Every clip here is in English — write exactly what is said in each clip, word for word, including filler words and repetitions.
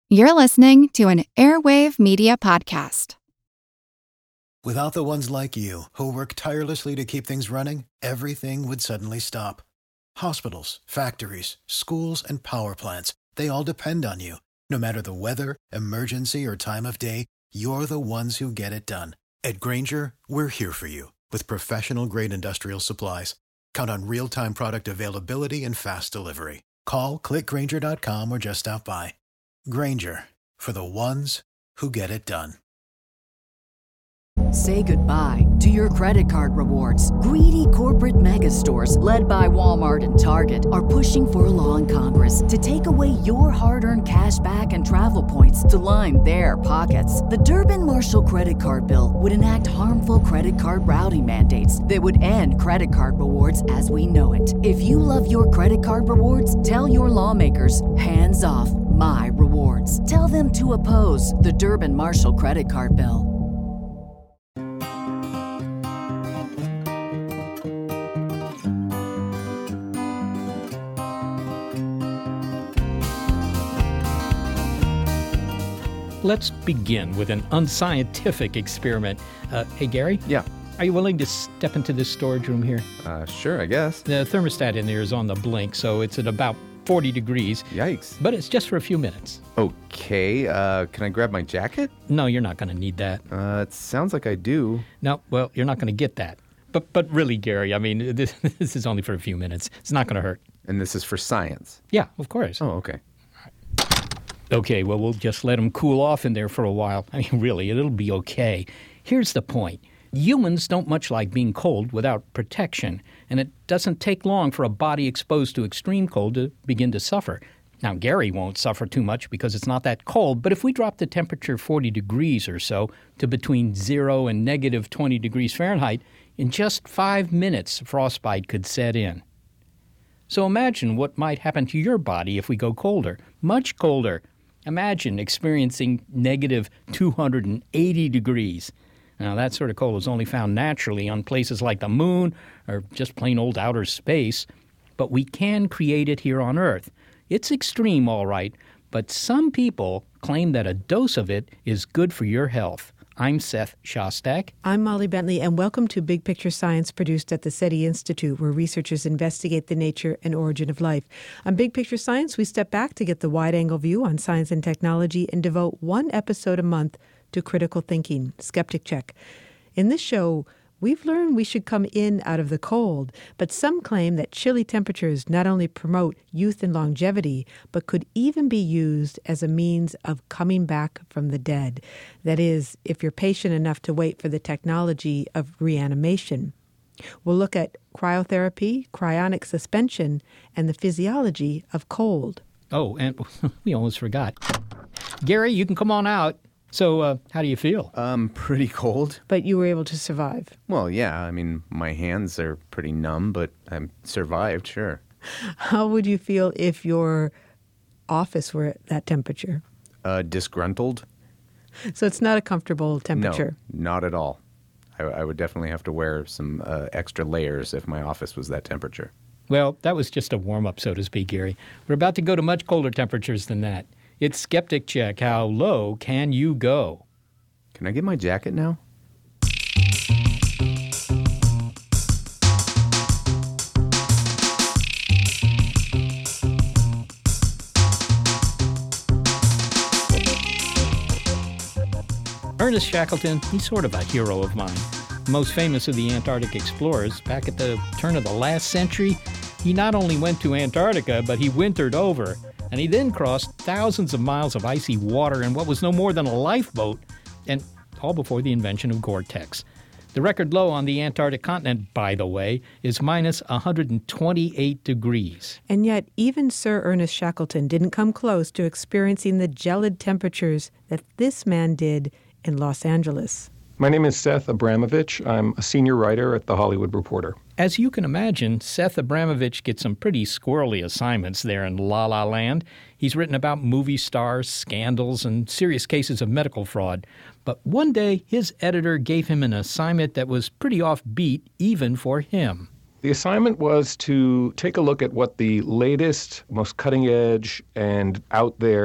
You're listening to an Airwave Media Podcast. Without the ones like you, who work tirelessly to keep things running, everything would suddenly stop. Hospitals, factories, schools, and power plants, they all depend on you. No matter the weather, emergency, or time of day, you're the ones who get it done. At Grainger, we're here for you with professional-grade industrial supplies. Count on real-time product availability and fast delivery. Call, click Grainger dot com, or just stop by. Grainger, for the ones who get it done. Say goodbye to your credit card rewards. Greedy corporate mega stores, led by Walmart and Target, are pushing for a law in Congress to take away your hard-earned cash back and travel points to line their pockets. The Durbin-Marshall credit card bill would enact harmful credit card routing mandates that would end credit card rewards as we know it. If you love your credit card rewards, tell your lawmakers, hands off my rewards. Tell them to oppose the Durbin-Marshall credit card bill. Let's begin with an unscientific experiment. Uh, hey, Gary? Yeah. Are you willing to step into this storage room here? Uh, sure, I guess. The thermostat in there is on the blink, so it's at about forty degrees. Yikes. But it's just for a few minutes. Okay, uh, can I grab my jacket? No, you're not going to need that. Uh, it sounds like I do. No, well, you're not going to get that. But but really, Gary, I mean, this, this is only for a few minutes. It's not going to hurt. And this is for science? Yeah, of course. Oh, okay. Okay, well, we'll just let them cool off in there for a while. I mean, really, it'll be okay. Here's the point. Humans don't much like being cold without protection, and it doesn't take long for a body exposed to extreme cold to begin to suffer. Now, Gary won't suffer too much because it's not that cold, but if we drop the temperature forty degrees or so to between zero and negative twenty degrees Fahrenheit, in just five minutes, frostbite could set in. So imagine what might happen to your body if we go colder, much colder. Imagine experiencing negative two hundred eighty degrees. Now, that sort of cold is only found naturally on places like the moon or just plain old outer space, but we can create it here on Earth. It's extreme, all right, but some people claim that a dose of it is good for your health. I'm Seth Shostak. I'm Molly Bentley, and welcome to Big Picture Science, produced at the SETI Institute, where researchers investigate the nature and origin of life. On Big Picture Science, we step back to get the wide-angle view on science and technology and devote one episode a month to critical thinking, Skeptic Check. In this show, we've learned we should come in out of the cold, but some claim that chilly temperatures not only promote youth and longevity, but could even be used as a means of coming back from the dead. That is, if you're patient enough to wait for the technology of reanimation. We'll look at cryotherapy, cryonic suspension, and the physiology of cold. Oh, and we almost forgot. Gary, you can come on out. So, uh, how do you feel? Um, pretty cold. But you were able to survive. Well, yeah, I mean, my hands are pretty numb, but I survived, sure. How would you feel if your office were at that temperature? Uh, disgruntled? So it's not a comfortable temperature? No, not at all. I, I would definitely have to wear some uh, extra layers if my office was that temperature. Well, that was just a warm-up, so to speak, Gary. We're about to go to much colder temperatures than that. It's Skeptic Check. How low can you go? Can I get my jacket now? Ernest Shackleton, he's sort of a hero of mine. Most famous of the Antarctic explorers, back at the turn of the last century, he not only went to Antarctica, but he wintered over. And he then crossed thousands of miles of icy water in what was no more than a lifeboat, and all before the invention of Gore-Tex. The record low on the Antarctic continent, by the way, is minus one hundred twenty-eight degrees. And yet, even Sir Ernest Shackleton didn't come close to experiencing the gelid temperatures that this man did in Los Angeles. My name is Seth Abramovich. I'm a senior writer at The Hollywood Reporter. As you can imagine, Seth Abramovich gets some pretty squirrely assignments there in La La Land. He's written about movie stars, scandals, and serious cases of medical fraud. But one day, his editor gave him an assignment that was pretty offbeat, even for him. The assignment was to take a look at what the latest, most cutting-edge and out there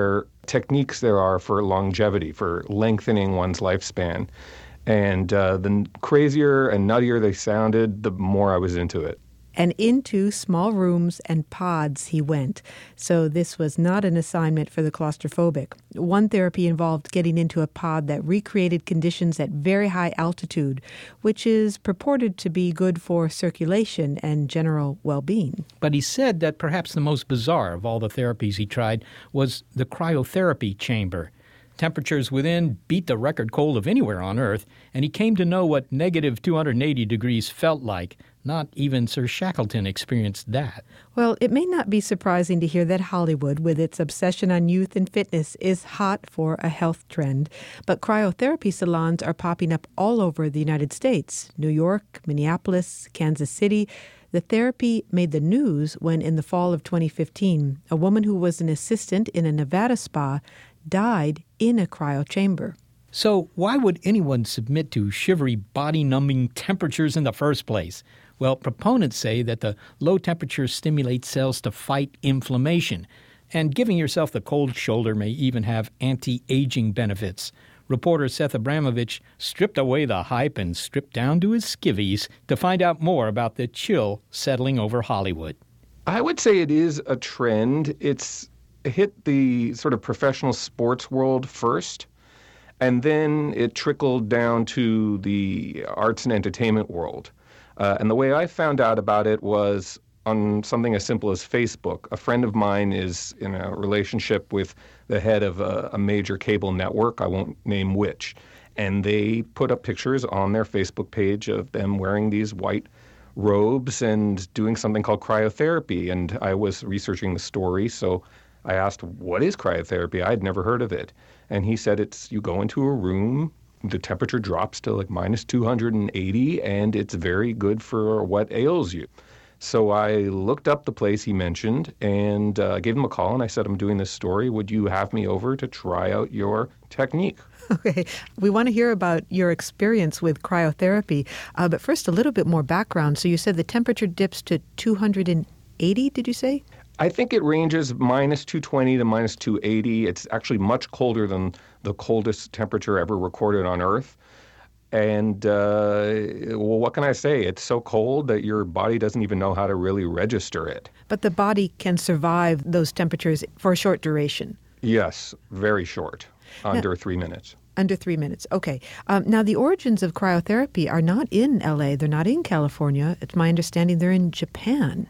techniques there are for longevity, for lengthening one's lifespan. And uh, the crazier and nuttier they sounded, the more I was into it. And into small rooms and pods he went. So this was not an assignment for the claustrophobic. One therapy involved getting into a pod that recreated conditions at very high altitude, which is purported to be good for circulation and general well-being. But he said that perhaps the most bizarre of all the therapies he tried was the cryotherapy chamber. Temperatures within beat the record cold of anywhere on Earth, and he came to know what negative two hundred eighty degrees felt like. Not even Sir Shackleton experienced that. Well, it may not be surprising to hear that Hollywood, with its obsession on youth and fitness, is hot for a health trend. But cryotherapy salons are popping up all over the United States. New York, Minneapolis, Kansas City. The therapy made the news when, in the fall of twenty fifteen, a woman who was an assistant in a Nevada spa died in a cryo chamber. So why would anyone submit to shivery, body-numbing temperatures in the first place? Well, proponents say that the low temperatures stimulate cells to fight inflammation, and giving yourself the cold shoulder may even have anti-aging benefits. Reporter Seth Abramovich stripped away the hype and stripped down to his skivvies to find out more about the chill settling over Hollywood. I would say it is a trend. It's hit the sort of professional sports world first, and then it trickled down to the arts and entertainment world. Uh, and the way I found out about it was on something as simple as Facebook. A friend of mine is in a relationship with the head of a, a major cable network, I won't name which, and they put up pictures on their Facebook page of them wearing these white robes and doing something called cryotherapy. And I was researching the story, so I asked, what is cryotherapy? I had never heard of it. And he said it's you go into a room, the temperature drops to like minus two hundred eighty, and it's very good for what ails you. So I looked up the place he mentioned and uh, gave him a call, and I said, I'm doing this story. Would you have me over to try out your technique? Okay. We want to hear about your experience with cryotherapy. Uh, but first, a little bit more background. So you said the temperature dips to two hundred eighty, did you say? I think it ranges minus two twenty to minus two eighty. It's actually much colder than the coldest temperature ever recorded on Earth. And, uh, well, what can I say? It's so cold that your body doesn't even know how to really register it. But the body can survive those temperatures for a short duration. Yes, very short, under now, three minutes. Under three minutes. Okay. Um, now, the origins of cryotherapy are not in L A. They're not in California. It's my understanding they're in Japan.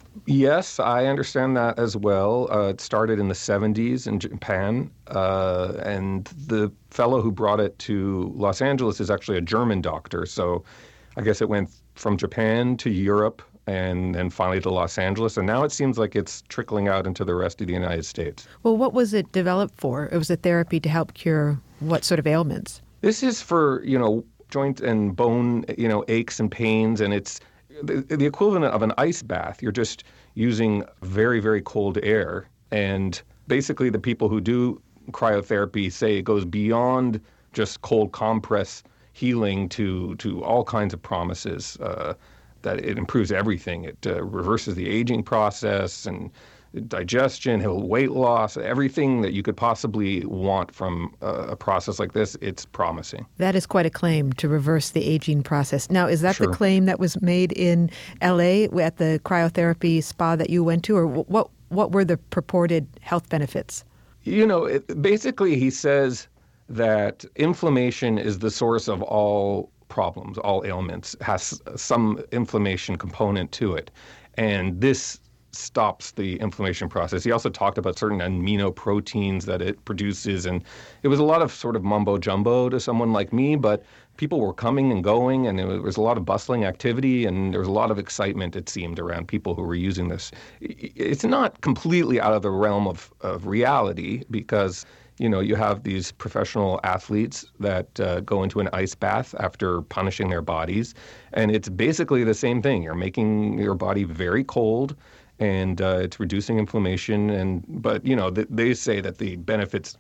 Yes, I understand that as well. Uh, it started in the seventies in Japan, uh, and the fellow who brought it to Los Angeles is actually a German doctor. So I guess it went from Japan to Europe and then finally to Los Angeles. And now it seems like it's trickling out into the rest of the United States. Well, what was it developed for? It was a therapy to help cure what sort of ailments? This is for, you know, joint and bone, you know, aches and pains, and it's The, the equivalent of an ice bath. You're just using very, very cold air. And basically the people who do cryotherapy say it goes beyond just cold compress healing to, to all kinds of promises, uh, that it improves everything. It uh, reverses the aging process and digestion, weight loss, everything that you could possibly want from a process like this, it's promising. That is quite a claim, to reverse the aging process. Now, is that Sure. the claim that was made in L A at the cryotherapy spa that you went to, or what what were the purported health benefits? You know, it, basically he says that inflammation is the source of all problems, all ailments, has some inflammation component to it. And this stops the inflammation process. He also talked about certain amino proteins that it produces, and it was a lot of sort of mumbo jumbo to someone like me, but people were coming and going, and there was a lot of bustling activity, and there was a lot of excitement, it seemed, around people who were using this. It's not completely out of the realm of, of reality, because you know, you have these professional athletes that uh, go into an ice bath after punishing their bodies, and it's basically the same thing. You're making your body very cold, and uh, it's reducing inflammation. And but you know, th- they say that the benefits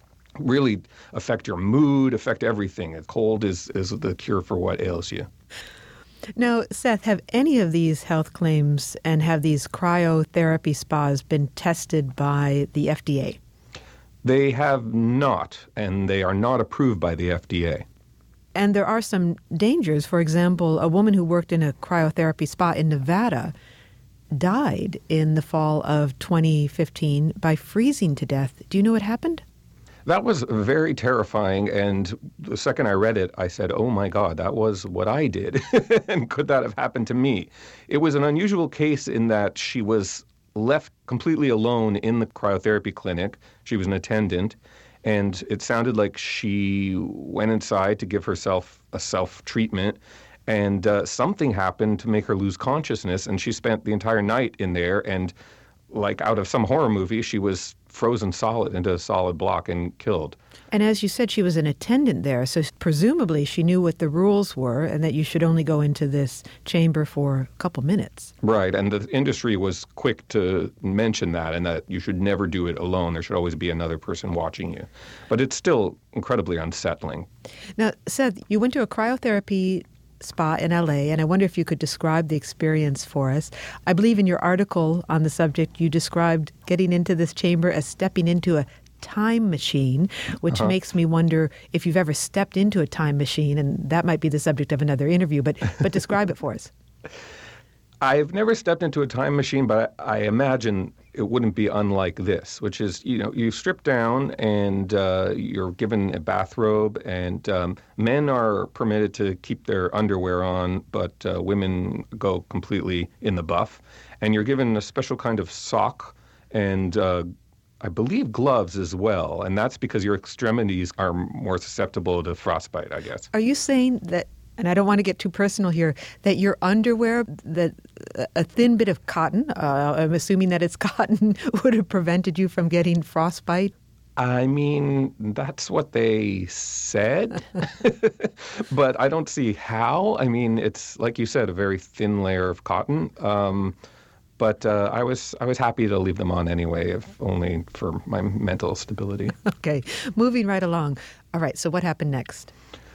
really affect your mood, affect everything. Cold is is the cure for what ails you. Now, Seth, have any of these health claims and have these cryotherapy spas been tested by the F D A? They have not, and they are not approved by the F D A. And there are some dangers. For example, a woman who worked in a cryotherapy spa in Nevada died in the fall of twenty fifteen by freezing to death. Do you know what happened? That was very terrifying, and the second I read it, I said, oh my God, that was what I did, and could that have happened to me? It was an unusual case in that she was left completely alone in the cryotherapy clinic. She was an attendant, and it sounded like she went inside to give herself a self-treatment, and uh, something happened to make her lose consciousness, and she spent the entire night in there, and like out of some horror movie, she was frozen solid into a solid block and killed. And as you said, she was an attendant there, so presumably she knew what the rules were and that you should only go into this chamber for a couple minutes. Right, and the industry was quick to mention that, and that you should never do it alone. There should always be another person watching you. But it's still incredibly unsettling. Now, Seth, you went to a cryotherapy spa in L A, and I wonder if you could describe the experience for us. I believe in your article on the subject, you described getting into this chamber as stepping into a time machine, which uh-huh. makes me wonder if you've ever stepped into a time machine, and that might be the subject of another interview, but but describe it for us. I've never stepped into a time machine, but I imagine it wouldn't be unlike this, which is, you know, you strip down and uh, you're given a bathrobe, and um, men are permitted to keep their underwear on, but uh, women go completely in the buff. And you're given a special kind of sock and uh, I believe gloves as well. And that's because your extremities are more susceptible to frostbite, I guess. Are you saying that, and I don't want to get too personal here, that your underwear, that a thin bit of cotton, uh, I'm assuming that it's cotton, would have prevented you from getting frostbite? I mean, that's what they said, but I don't see how. I mean, it's, like you said, a very thin layer of cotton. Um, but uh, I was I was happy to leave them on anyway, if only for my mental stability. Okay, moving right along. All right, so what happened next?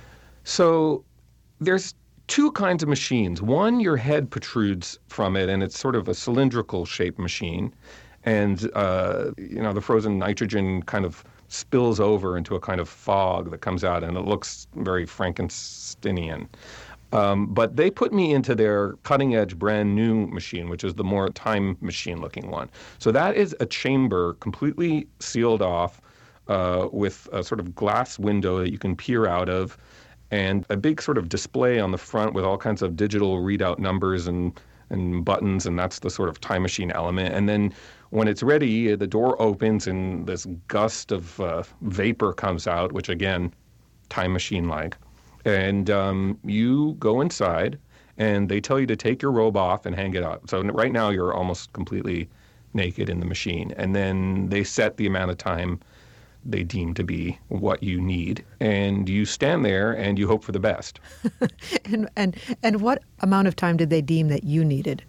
So there's two kinds of machines. One, your head protrudes from it, and it's sort of a cylindrical shaped machine. And, uh, you know, the frozen nitrogen kind of spills over into a kind of fog that comes out, and it looks very Frankensteinian. Um, but they put me into their cutting-edge, brand-new machine, which is the more time machine-looking one. So that is a chamber completely sealed off uh, with a sort of glass window that you can peer out of, and a big sort of display on the front with all kinds of digital readout numbers and, and buttons, and that's the sort of time machine element. And then when it's ready, the door opens and this gust of uh, vapor comes out, which again, time machine-like. And um, you go inside, and they tell you to take your robe off and hang it up. So right now you're almost completely naked in the machine. And then they set the amount of time they deem to be what you need. And you stand there and you hope for the best. and, and, and what amount of time did they deem that you needed?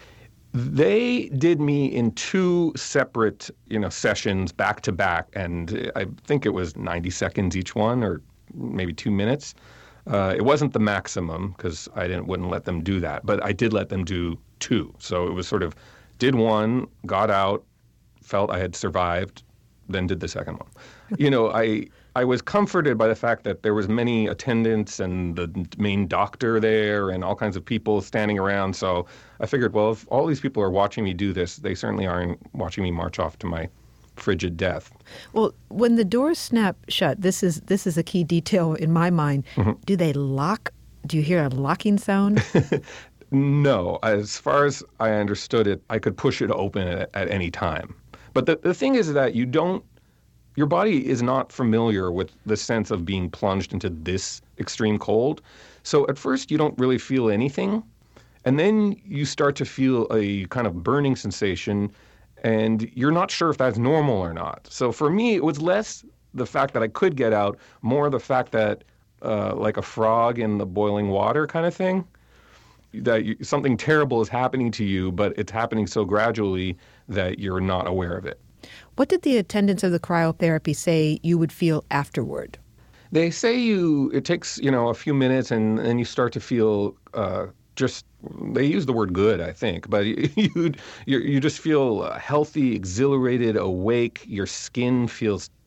They did me in two separate, you know, sessions back to back, and I think it was ninety seconds each one, or maybe two minutes. Uh, it wasn't the maximum because I didn't wouldn't let them do that, but I did let them do two. So it was sort of did one, got out, felt I had survived, then did the second one. You know, I I was comforted by the fact that there was many attendants and the main doctor there and all kinds of people standing around. So I figured, well, if all these people are watching me do this, they certainly aren't watching me march off to my frigid death. Well, when the doors snap shut, this is this is a key detail in my mind. Mm-hmm. Do they lock? Do you hear a locking sound? No. As far as I understood it, I could push it open at, at any time. But the, the thing is that you don't, your body is not familiar with the sense of being plunged into this extreme cold. So at first you don't really feel anything. And then you start to feel a kind of burning sensation, and you're not sure if that's normal or not. So for me, it was less the fact that I could get out, more the fact that uh, like a frog in the boiling water kind of thing, that you, something terrible is happening to you, but it's happening so gradually that you're not aware of it. What did the attendants of the cryotherapy say you would feel afterward? They say you, it takes, you know, a few minutes, and then you start to feel uh, just, they use the word good, I think, but you you you just feel healthy, exhilarated, awake. Your skin feels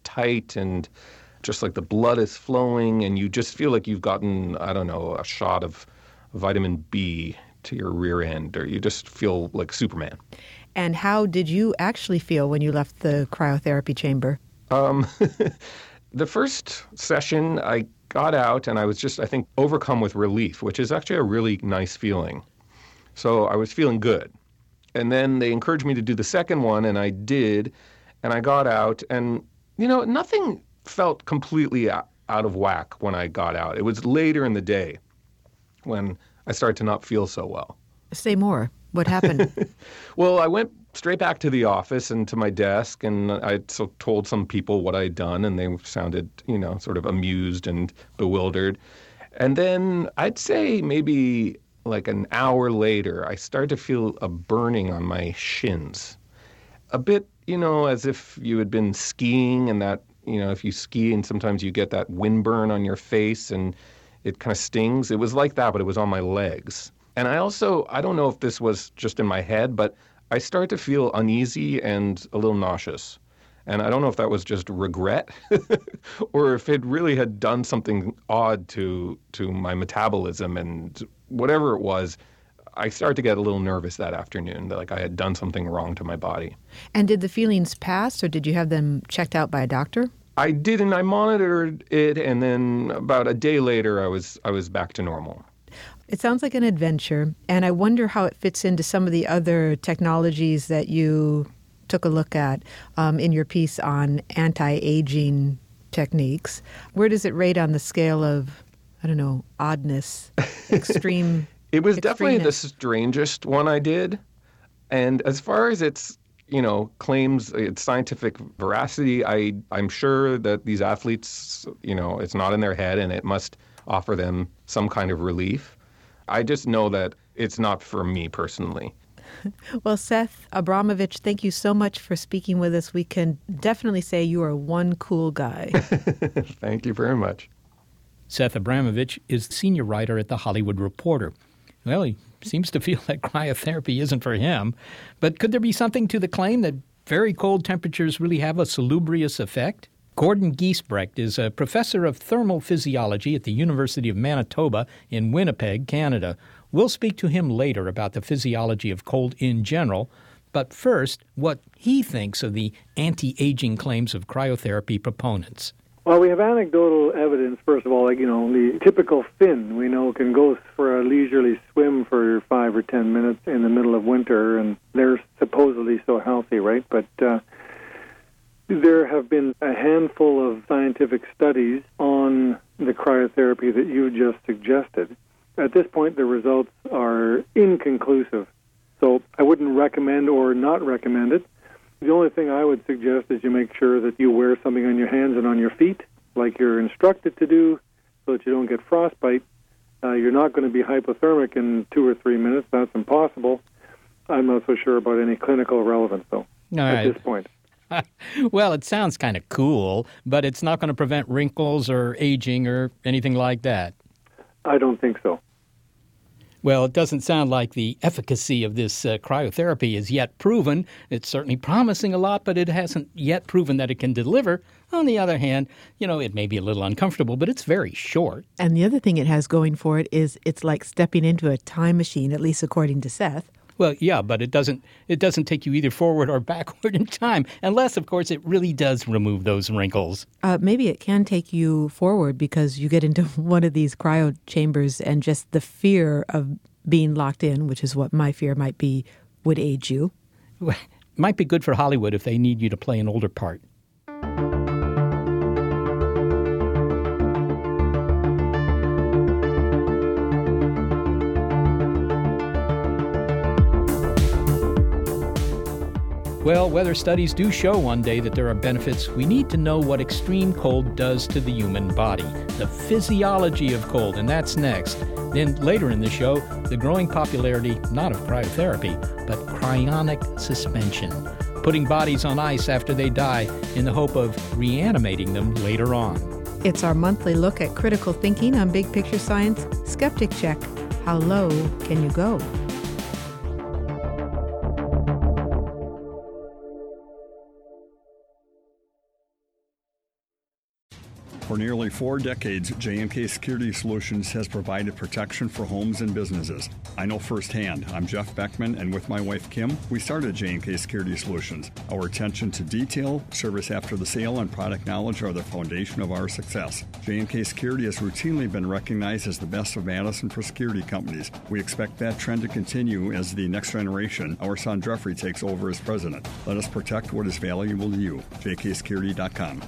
tight and just like the blood is flowing, and you just feel like you've gotten, I don't know, a shot of vitamin B to your rear end, or you just feel like Superman. And how did you actually feel when you left the cryotherapy chamber? Um, the first session, I got out and I was just, I think, overcome with relief, which is actually a really nice feeling. So I was feeling good. And then they encouraged me to do the second one, and I did. And I got out, and, you know, nothing felt completely out of whack when I got out. It was later in the day when I started to not feel so well. Say more. What happened? Well, I went straight back to the office and to my desk, and I so told some people what I'd done, and they sounded, you know, sort of amused and bewildered. And then I'd say maybe like an hour later, I started to feel a burning on my shins. A bit, you know, as if you had been skiing, and that, you know, if you ski and sometimes you get that windburn on your face and it kind of stings. It was like that, but it was on my legs. And I also, I don't know if this was just in my head, but I started to feel uneasy and a little nauseous. And I don't know if that was just regret or if it really had done something odd to to my metabolism, and whatever it was, I started to get a little nervous that afternoon, that like I had done something wrong to my body. And did the feelings pass, or did you have them checked out by a doctor? I did, and I monitored it, and then about a day later, I was I was back to normal. It sounds like an adventure, and I wonder how it fits into some of the other technologies that you took a look at um, in your piece on anti-aging techniques. Where does it rate on the scale of, I don't know, oddness, extreme? It was definitely the strangest one I did, and as far as its, you know, claims its scientific veracity, I I'm sure that these athletes, you know, it's not in their head, and it must offer them some kind of relief. I just know that it's not for me personally. Well, Seth Abramovich, thank you so much for speaking with us. We can definitely say you are one cool guy. Thank you very much. Seth Abramovich is senior writer at The Hollywood Reporter. Well, he seems to feel that cryotherapy isn't for him. But could there be something to the claim that very cold temperatures really have a salubrious effect? Gordon Giesbrecht is a professor of thermal physiology at the University of Manitoba in Winnipeg, Canada. We'll speak to him later about the physiology of cold in general, but first, what he thinks of the anti-aging claims of cryotherapy proponents. Well, we have anecdotal evidence, first of all, like, you know, the typical Finn, we know, can go for a leisurely swim for five or ten minutes in the middle of winter, and they're supposedly so healthy, right? But uh, there have been a handful of scientific studies on the cryotherapy that you just suggested. At this point, the results are inconclusive, so I wouldn't recommend or not recommend it. The only thing I would suggest is you make sure that you wear something on your hands and on your feet, like you're instructed to do, so that you don't get frostbite. Uh, you're not going to be hypothermic in two or three minutes. That's impossible. I'm not so sure about any clinical relevance, though, All at right. this point. Well, it sounds kind of cool, but it's not going to prevent wrinkles or aging or anything like that. I don't think so. Well, it doesn't sound like the efficacy of this uh, cryotherapy is yet proven. It's certainly promising a lot, but it hasn't yet proven that it can deliver. On the other hand, you know, it may be a little uncomfortable, but it's very short. And the other thing it has going for it is it's like stepping into a time machine, at least according to Seth. Well, yeah, but it doesn't it doesn't take you either forward or backward in time, unless, of course, it really does remove those wrinkles. Uh, maybe it can take you forward because you get into one of these cryo chambers and just the fear of being locked in, which is what my fear might be, would age you. Well, it might be good for Hollywood if they need you to play an older part. Well, weather studies do show one day that there are benefits. We need to know what extreme cold does to the human body, the physiology of cold, and that's next. Then later in the show, the growing popularity not of cryotherapy, but cryonic suspension, putting bodies on ice after they die in the hope of reanimating them later on. It's our monthly look at critical thinking on Big Picture Science Skeptic Check. How low can you go? For nearly four decades, J and K Security Solutions has provided protection for homes and businesses. I know firsthand. I'm Jeff Beckman, and with my wife Kim, we started J and K Security Solutions. Our attention to detail, service after the sale, and product knowledge are the foundation of our success. J and K Security has routinely been recognized as the best of Madison for security companies. We expect that trend to continue as the next generation, our son Jeffrey, takes over as president. Let us protect what is valuable to you. J K security dot com.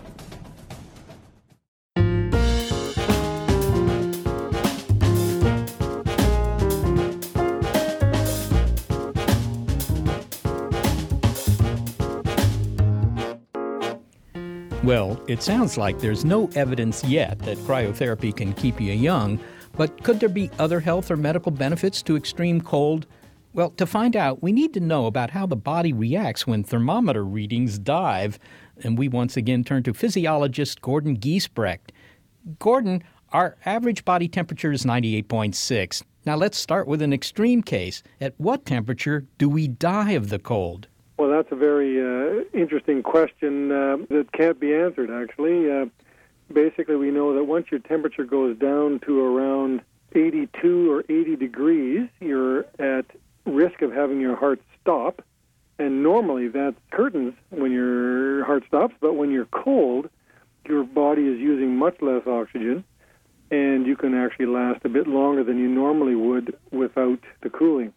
Well, it sounds like there's no evidence yet that cryotherapy can keep you young, but could there be other health or medical benefits to extreme cold? Well, to find out, we need to know about how the body reacts when thermometer readings dive. And we once again turn to physiologist Gordon Giesbrecht. Gordon, our average body temperature is ninety-eight point six. Now let's start with an extreme case. At what temperature do we die of the cold? Well, that's a very uh, interesting question uh, that can't be answered, actually. Uh, basically, we know that once your temperature goes down to around eighty-two or eighty degrees, you're at risk of having your heart stop. And normally that curtains when your heart stops, but when you're cold, your body is using much less oxygen, and you can actually last a bit longer than you normally would without the cooling.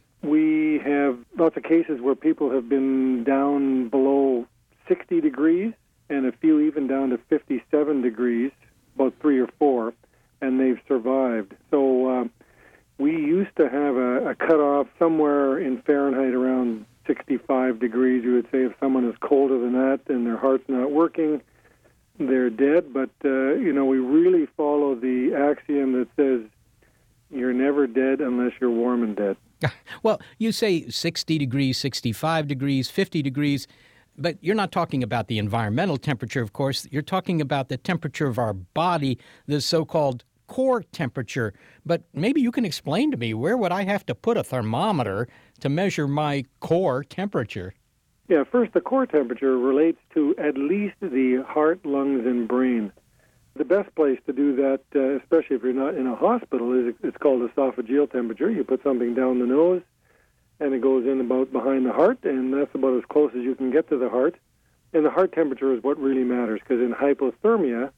We have lots of cases where people have been down below sixty degrees and a few even down to fifty-seven degrees, about three or four, and they've survived. So uh, we used to have a, a cutoff somewhere in Fahrenheit around sixty-five degrees. You would say if someone is colder than that and their heart's not working, they're dead. But, uh, you know, we really follow the axiom that says you're never dead unless you're warm and dead. Well, you say sixty degrees, sixty-five degrees, fifty degrees, but you're not talking about the environmental temperature, of course. You're talking about the temperature of our body, the so-called core temperature. But maybe you can explain to me, where would I have to put a thermometer to measure my core temperature? Yeah, first, the core temperature relates to at least the heart, lungs, and brain. The best place to do that, uh, especially if you're not in a hospital, is it's called esophageal temperature. You put something down the nose, and it goes in about behind the heart, and that's about as close as you can get to the heart. And the heart temperature is what really matters, because in hypothermia,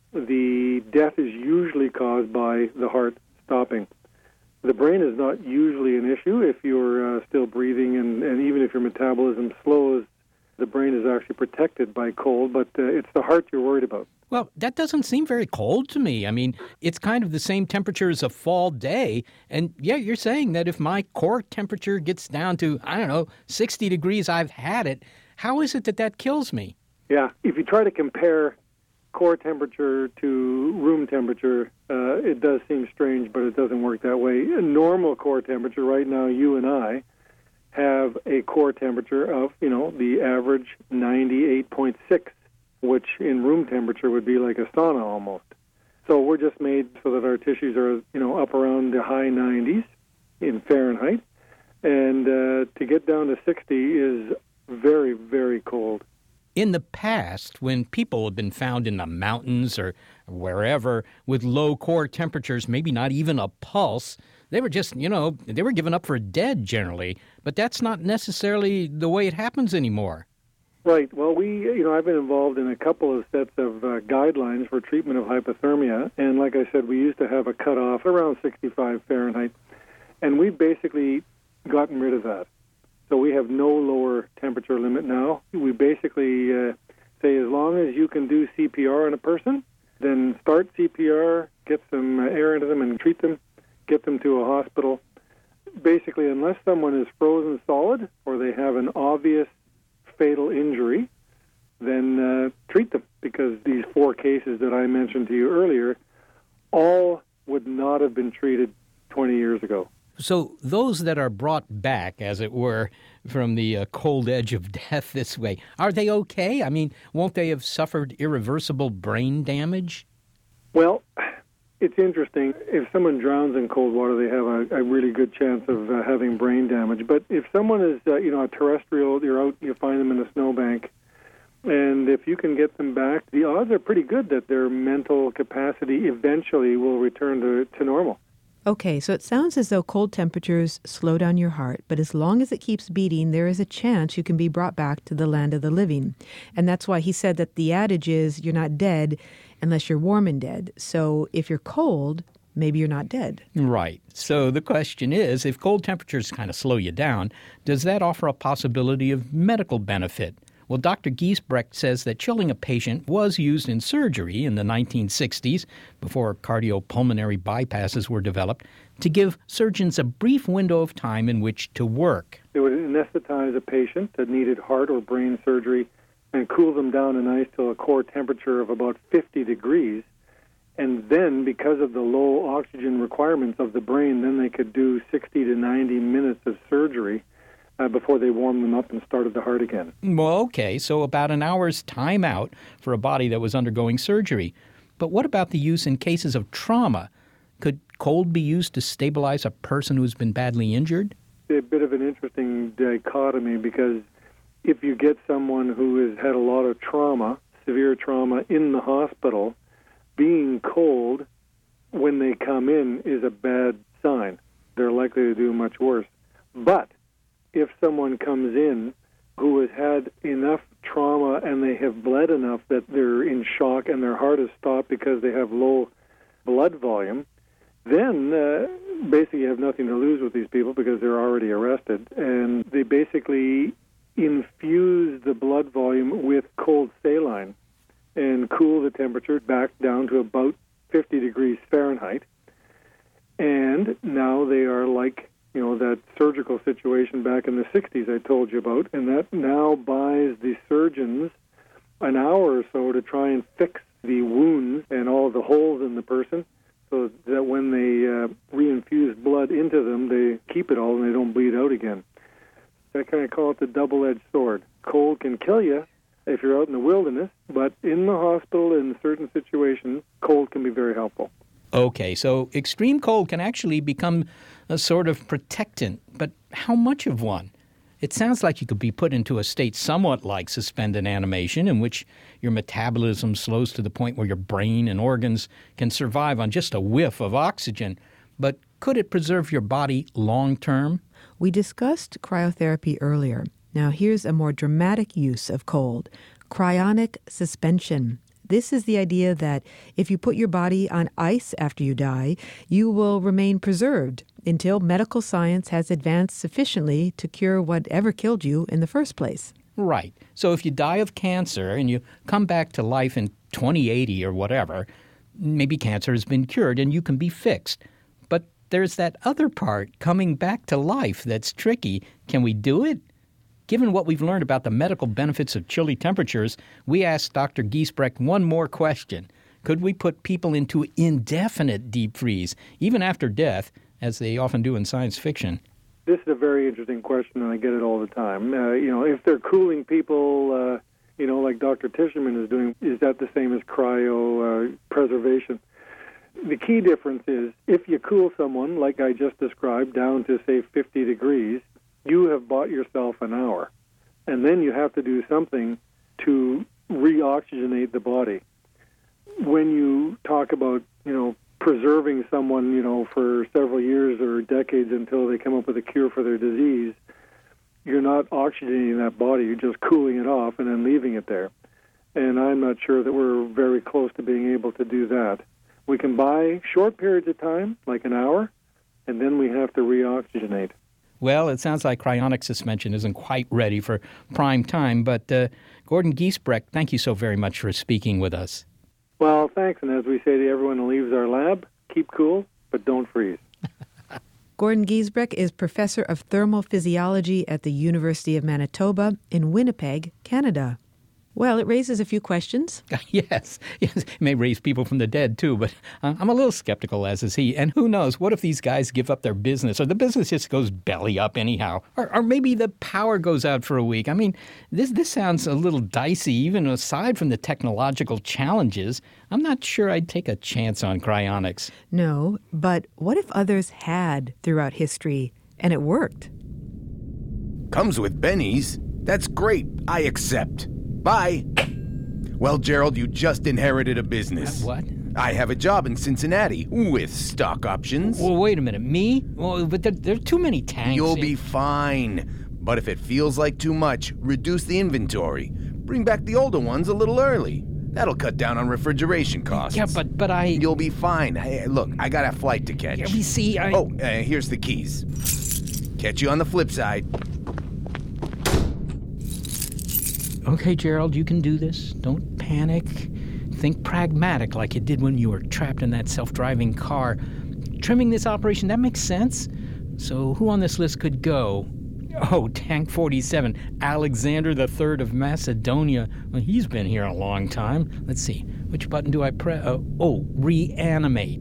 the death is usually caused by the heart stopping. The brain is not usually an issue if you're uh, still breathing, and, and even if your metabolism slows, the brain is actually protected by cold, but uh, it's the heart you're worried about. Well, that doesn't seem very cold to me. I mean, it's kind of the same temperature as a fall day. And yeah, you're saying that if my core temperature gets down to, I don't know, sixty degrees, I've had it. How is it that that kills me? Yeah, if you try to compare core temperature to room temperature, uh, it does seem strange, but it doesn't work that way. A normal core temperature, right now, you and I have a core temperature of, you know, the average ninety-eight point six. Which in room temperature would be like a sauna almost. So we're just made so that our tissues are, you know, up around the high nineties in Fahrenheit. And uh, to get down to sixty is very, very cold. In the past, when people have been found in the mountains or wherever with low core temperatures, maybe not even a pulse, they were just, you know, they were given up for dead generally. But that's not necessarily the way it happens anymore. Right. Well, we, you know, I've been involved in a couple of sets of uh, guidelines for treatment of hypothermia, and like I said, we used to have a cutoff around sixty-five Fahrenheit, and we've basically gotten rid of that. So we have no lower temperature limit now. We basically uh, say as long as you can do C P R on a person, then start C P R, get some uh, air into them and treat them, get them to a hospital. Basically, unless someone is frozen solid or they have an obvious fatal injury, then uh, treat them, because these four cases that I mentioned to you earlier all would not have been treated twenty years ago. So those that are brought back, as it were, from the uh, cold edge of death this way, are they okay? I mean, won't they have suffered irreversible brain damage? Well, it's interesting. If someone drowns in cold water, they have a, a really good chance of uh, having brain damage. But if someone is, uh, you know, a terrestrial, you're out, you find them in a snowbank, And if you can get them back, the odds are pretty good that their mental capacity eventually will return to, to normal. Okay, so it sounds as though cold temperatures slow down your heart, but as long as it keeps beating, there is a chance you can be brought back to the land of the living. And that's why he said that the adage is you're not dead unless you're warm and dead. So if you're cold, maybe you're not dead. Right. So the question is, if cold temperatures kind of slow you down, does that offer a possibility of medical benefit? Well, Doctor Giesbrecht says that chilling a patient was used in surgery in the nineteen sixties, before cardiopulmonary bypasses were developed, to give surgeons a brief window of time in which to work. They would anesthetize a patient that needed heart or brain surgery and cool them down in ice to a core temperature of about fifty degrees. And then, because of the low oxygen requirements of the brain, then they could do sixty to ninety minutes of surgery Uh, before they warmed them up and started the heart again. Well, okay, so about an hour's time out for a body that was undergoing surgery. But what about the use in cases of trauma? Could cold be used to stabilize a person who's been badly injured? A bit of an interesting dichotomy, because if you get someone who has had a lot of trauma, severe trauma in the hospital, being cold when they come in is a bad sign. They're likely to do much worse. But if someone comes in who has had enough trauma and they have bled enough that they're in shock and their heart has stopped because they have low blood volume, then uh, basically you have nothing to lose with these people because they're already arrested. And they basically infuse the blood volume with cold saline and cool the temperature back down to about fifty degrees Fahrenheit. And now they are like, you know, that surgical situation back in the sixties I told you about, and that now buys the surgeons an hour or so to try and fix the wounds and all the holes in the person, so that when they uh, reinfuse blood into them, they keep it all and they don't bleed out again. I kind of call it the double-edged sword. Cold can kill you if you're out in the wilderness, but in the hospital, in certain situations, cold can be very helpful. Okay, so extreme cold can actually become a sort of protectant, but how much of one? It sounds like you could be put into a state somewhat like suspended animation, in which your metabolism slows to the point where your brain and organs can survive on just a whiff of oxygen. But could it preserve your body long term? We discussed cryotherapy earlier. Now here's a more dramatic use of cold: cryonic suspension. This is the idea that if you put your body on ice after you die, you will remain preserved until medical science has advanced sufficiently to cure whatever killed you in the first place. Right. So if you die of cancer and you come back to life in twenty eighty or whatever, maybe cancer has been cured and you can be fixed. But there's that other part, coming back to life, that's tricky. Can we do it? Given what we've learned about the medical benefits of chilly temperatures, we asked Doctor Giesbrecht one more question. Could we put people into indefinite deep freeze, even after death, as they often do in science fiction? This is a very interesting question, and I get it all the time. Uh, you know, if they're cooling people, uh, you know, like Doctor Tischerman is doing, is that the same as cryo uh, preservation? The key difference is if you cool someone, like I just described, down to, say, fifty degrees, you have bought yourself an hour. And then you have to do something to reoxygenate the body. When you talk about, you know, preserving someone, you know, for several years or decades until they come up with a cure for their disease, you're not oxygenating that body, you're just cooling it off and then leaving it there. And I'm not sure that we're very close to being able to do that. We can buy short periods of time, like an hour, and then we have to reoxygenate. Well, it sounds like cryonic suspension isn't quite ready for prime time, but uh, Gordon Giesbrecht, thank you so very much for speaking with us. Well, thanks, and as we say to everyone who leaves our lab, keep cool, but don't freeze. Gordon Giesbrecht is professor of thermal physiology at the University of Manitoba in Winnipeg, Canada. Well, it raises a few questions. Yes, yes, it may raise people from the dead, too, but I'm a little skeptical, as is he. And who knows, what if these guys give up their business, or the business just goes belly up anyhow, or, or maybe the power goes out for a week? I mean, this this sounds a little dicey, even aside from the technological challenges. I'm not sure I'd take a chance on cryonics. No, but what if others had throughout history, and it worked? Comes with Benny's. That's great. I accept. Bye. Well, Gerald, you just inherited a business. What? I have a job in Cincinnati with stock options. Well, wait a minute. Me? Well, but there, there are too many tanks. You'll in- be fine. But if it feels like too much, reduce the inventory. Bring back the older ones a little early. That'll cut down on refrigeration costs. Yeah, but but I... You'll be fine. Hey, look, I got a flight to catch. Yeah, we see, I... Oh, uh, here's the keys. Catch you on the flip side. Okay, Gerald, you can do this. Don't panic. Think pragmatic like you did when you were trapped in that self-driving car. Trimming this operation, that makes sense. So who on this list could go? Oh, Tank forty-seven, Alexander the Third of Macedonia. Well, he's been here a long time. Let's see, which button do I press? Uh, oh, reanimate.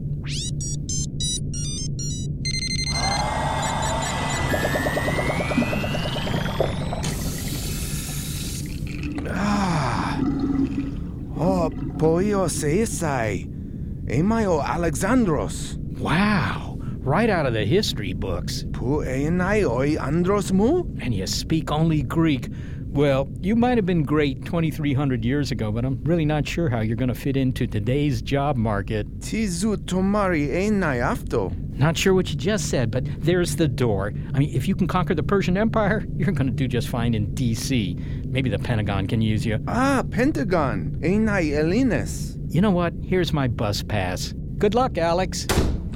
Ah. Oh, poios esai. Emaio Alexandros. Wow. Right out of the history books. Pu einaioi andros mu? And you speak only Greek. Well, you might have been great twenty-three hundred years ago, but I'm really not sure how you're going to fit into today's job market. Tizu tomari einai afto. Not sure what you just said, but there's the door. I mean, if you can conquer the Persian Empire, you're going to do just fine in D C. Maybe the Pentagon can use you. Ah, Pentagon. Einai Elines. You know what? Here's my bus pass. Good luck, Alex.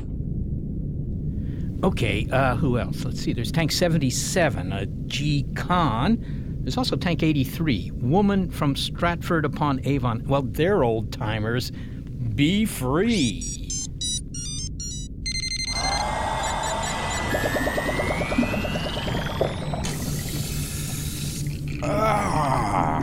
Okay, uh, who else? Let's see. There's Tank seventy-seven, uh, G. Khan. There's also Tank eighty-three, woman from Stratford upon Avon. Well, they're old-timers. Be free. Ah.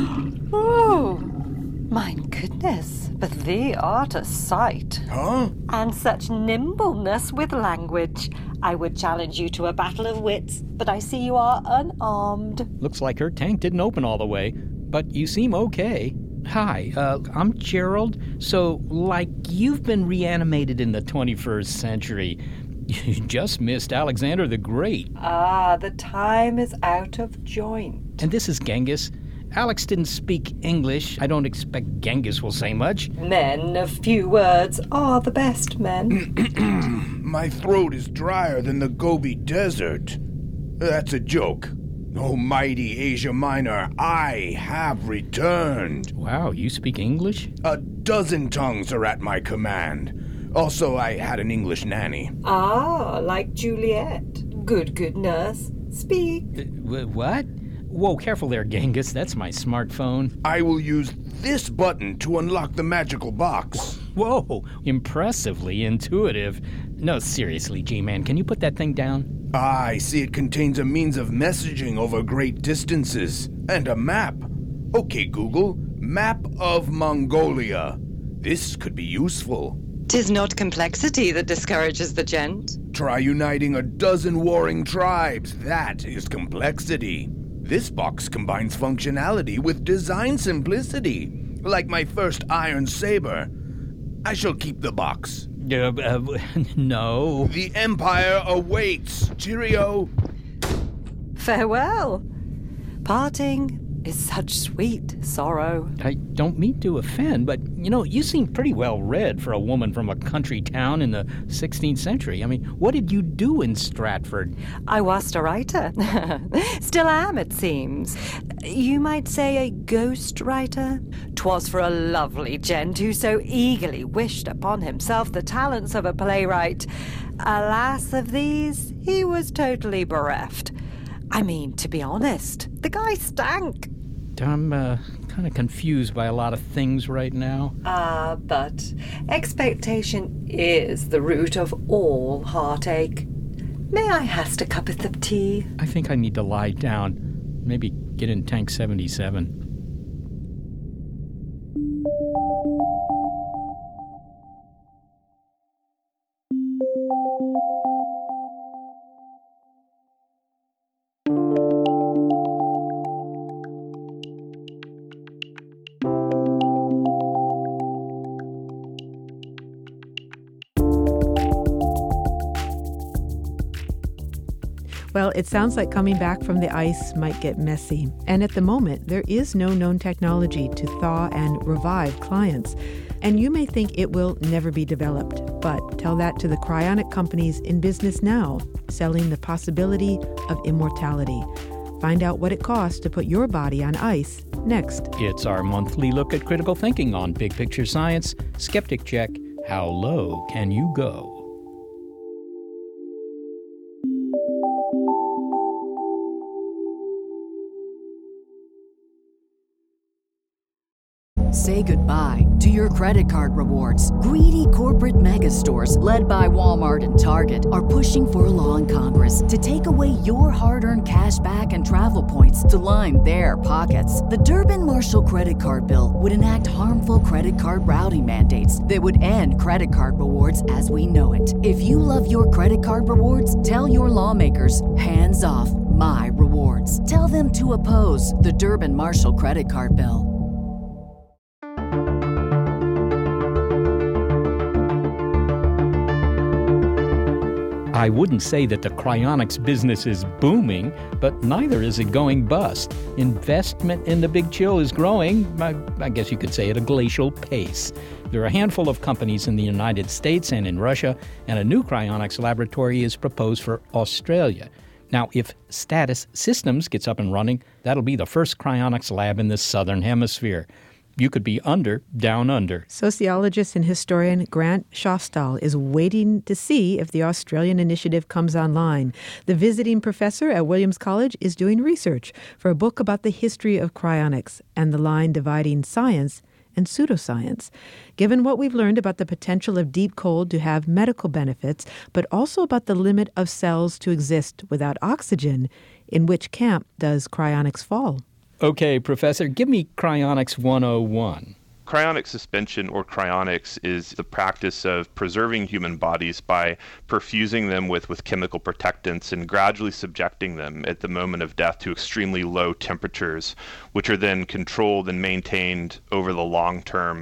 Oh, my goodness, but thee art a sight. Huh? And such nimbleness with language. I would challenge you to a battle of wits, but I see you are unarmed. Looks like her tank didn't open all the way, but you seem okay. Hi, uh, I'm Gerald. So, like, you've been reanimated in the twenty-first century. You just missed Alexander the Great. Ah, the time is out of joint. And this is Genghis. Alex didn't speak English. I don't expect Genghis will say much. Men of few words are the best men. My throat is drier than the Gobi Desert. That's a joke. Almighty Asia Minor, I have returned. Wow, you speak English? A dozen tongues are at my command. Also, I had an English nanny. Ah, like Juliet. Good, good nurse. Speak. Uh, wh- what? Whoa, careful there, Genghis. That's my smartphone. I will use this button to unlock the magical box. Whoa, impressively intuitive. No, seriously, G-Man, can you put that thing down? Ah, I see it contains a means of messaging over great distances. And a map. Okay, Google. Map of Mongolia. This could be useful. 'Tis not complexity that discourages the gent. Try uniting a dozen warring tribes. That is complexity. This box combines functionality with design simplicity, like my first iron saber. I shall keep the box. Uh, uh, no. The Empire awaits. Cheerio. Farewell. Parting is such sweet sorrow. I don't mean to offend, but, you know, you seem pretty well read for a woman from a country town in the sixteenth century. I mean, what did you do in Stratford? I was a writer. Still am, it seems. You might say a ghost writer. 'Twas for a lovely gent who so eagerly wished upon himself the talents of a playwright. Alas, of these, he was totally bereft. I mean, to be honest, the guy stank. I'm uh, kind of confused by a lot of things right now. Ah, uh, but expectation is the root of all heartache. May I hast a cup of tea? I think I need to lie down. Maybe get in Tank seventy-seven. Well, it sounds like coming back from the ice might get messy. And at the moment, there is no known technology to thaw and revive clients. And you may think it will never be developed, but tell that to the cryonic companies in business now, selling the possibility of immortality. Find out what it costs to put your body on ice next. It's our monthly look at critical thinking on Big Picture Science. Skeptic Check. How low can you go? Say goodbye to your credit card rewards. Greedy corporate mega stores, led by Walmart and Target, are pushing for a law in Congress to take away your hard-earned cash back and travel points to line their pockets. The Durbin-Marshall credit card bill would enact harmful credit card routing mandates that would end credit card rewards as we know it. If you love your credit card rewards, tell your lawmakers, hands off my rewards. Tell them to oppose the Durbin-Marshall credit card bill. I wouldn't say that the cryonics business is booming, but neither is it going bust. Investment in the Big Chill is growing, I, I guess you could say, at a glacial pace. There are a handful of companies in the United States and in Russia, and a new cryonics laboratory is proposed for Australia. Now, if Status Systems gets up and running, that'll be the first cryonics lab in the southern hemisphere. You could be under, down under. Sociologist and historian Grant Shostall is waiting to see if the Australian initiative comes online. The visiting professor at Williams College is doing research for a book about the history of cryonics and the line dividing science and pseudoscience. Given what we've learned about the potential of deep cold to have medical benefits, but also about the limit of cells to exist without oxygen, in which camp does cryonics fall? Okay, Professor, give me Cryonics one oh one. Cryonic suspension, or cryonics, is the practice of preserving human bodies by perfusing them with, with chemical protectants and gradually subjecting them at the moment of death to extremely low temperatures, which are then controlled and maintained over the long term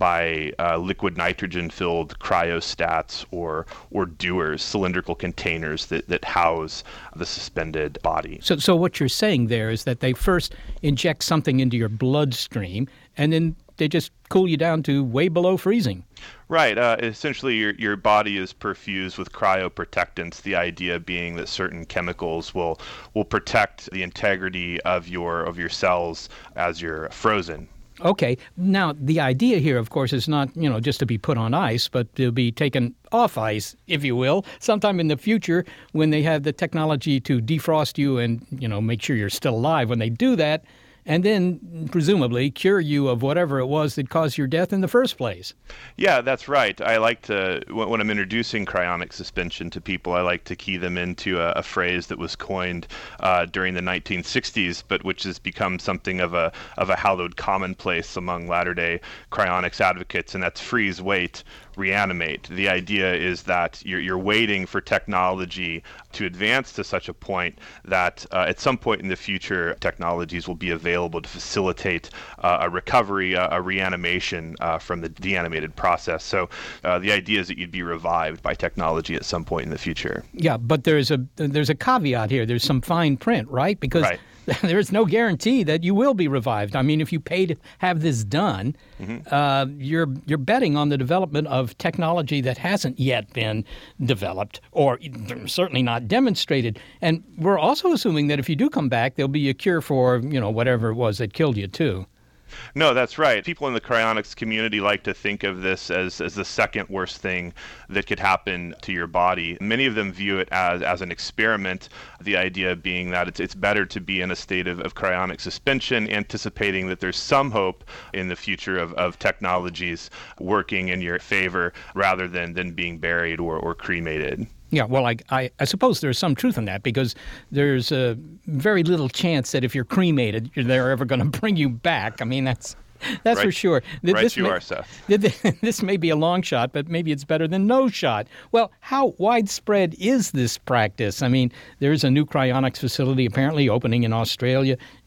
by uh, liquid nitrogen-filled cryostats or or dewars, cylindrical containers that, that house the suspended body. So, so what you're saying there is that they first inject something into your bloodstream, and then they just cool you down to way below freezing. Right. Uh, essentially, your your body is perfused with cryoprotectants, the idea being that certain chemicals will will protect the integrity of your of your cells as you're frozen. Okay. Now, the idea here, of course, is not, you know, just to be put on ice, but to be taken off ice, if you will, sometime in the future when they have the technology to defrost you and, you know, make sure you're still alive when they do that, and then presumably cure you of whatever it was that caused your death in the first place. Yeah, that's right. I like to, when I'm introducing cryonic suspension to people, I like to key them into a, a phrase that was coined uh, during the nineteen sixties, but which has become something of a of a hallowed commonplace among latter-day cryonics advocates, and that's freeze, wait, reanimate. The idea is that you're, you're waiting for technology to advance to such a point that uh, at some point in the future, technologies will be available to facilitate uh, a recovery, uh, a reanimation uh, from the deanimated process. So uh, the idea is that you'd be revived by technology at some point in the future. Yeah, but there's a there's a caveat here. There's some fine print, right? Because right. There's no guarantee that you will be revived. I mean, if you pay to have this done, mm-hmm. uh, you're you're betting on the development of technology that hasn't yet been developed or certainly not demonstrated. And we're also assuming that if you do come back, there'll be a cure for, you know, whatever it was that killed you too. No, that's right. People in the cryonics community like to think of this as, as the second worst thing that could happen to your body. Many of them view it as, as an experiment, the idea being that it's, it's better to be in a state of, of cryonic suspension, anticipating that there's some hope in the future of, of technologies working in your favor rather than, than being buried or, or cremated. Yeah, well, I, I, I suppose there's some truth in that because there's a very little chance that if you're cremated, they're ever going to bring you back. I mean, that's that's right, for sure. Right this you may, are, Seth. This may be a long shot, but maybe it's better than no shot. Well, how widespread is this practice? I mean, there's a new cryonics facility apparently opening in Australia.